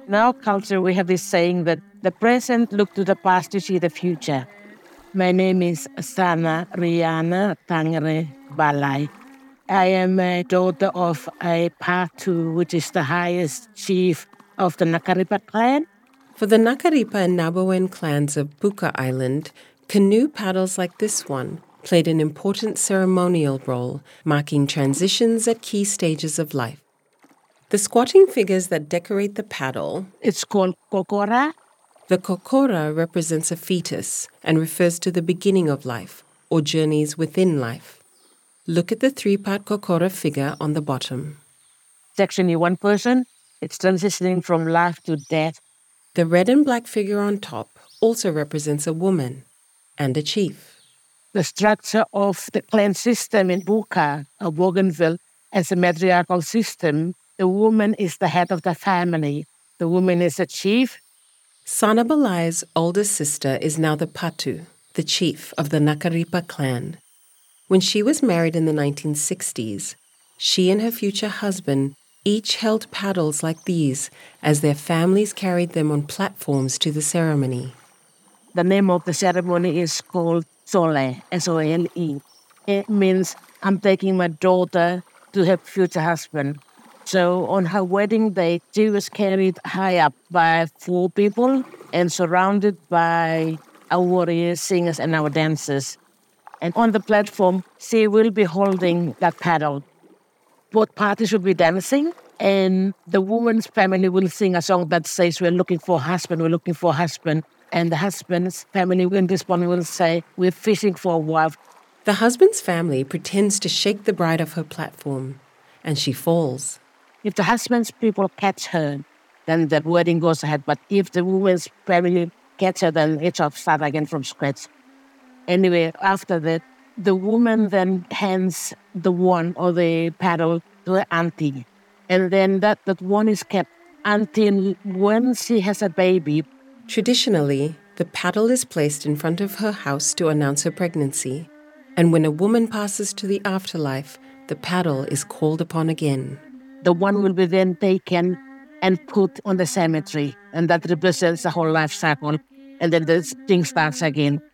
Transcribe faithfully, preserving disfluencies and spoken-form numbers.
In our culture, we have this saying that the present look to the past to see the future. My name is Sana Riana Tangere Balai. I am a daughter of a Patu, which is the highest chief of the Nakaripa clan. For the Nakaripa and Nabawen clans of Puka Island, canoe paddles like this one played an important ceremonial role, marking transitions at key stages of life. The squatting figures that decorate the paddle, It's called Kokora. the kokora represents a fetus and refers to the beginning of life or journeys within life. Look at the three-part kokora figure on the bottom. It's actually one person. It's transitioning from life to death. The red and black figure on top also represents a woman and a chief. The structure of the clan system in Buka, or Bougainville, as a matriarchal system, the woman is the head of the family. The woman is a chief. Sana Balai's older sister is now the Patu, the chief of the Nakaripa clan. When she was married in the nineteen sixties, she and her future husband each held paddles like these as their families carried them on platforms to the ceremony. The name of the ceremony is called Sole, S O L E. It means I'm taking my daughter to her future husband. So on her wedding day, she was carried high up by four people and surrounded by our warriors, singers, and our dancers. And on the platform, she will be holding that paddle. Both parties will be dancing, and the woman's family will sing a song that says, "We're looking for a husband, we're looking for a husband." And the husband's family in respond will say, "We're fishing for a wife." The husband's family pretends to shake the bride off her platform, and she falls. If the husband's people catch her, then the wedding goes ahead. But if the woman's family catch her, then it's all start again from scratch. Anyway, after that, the woman then hands the wand or the paddle to her auntie. And then that, that wand is kept until when she has a baby. Traditionally, the paddle is placed in front of her house to announce her pregnancy. And when a woman passes to the afterlife, the paddle is called upon again. The one will be then taken and put on the cemetery, and that represents the whole life cycle. And then the thing starts again.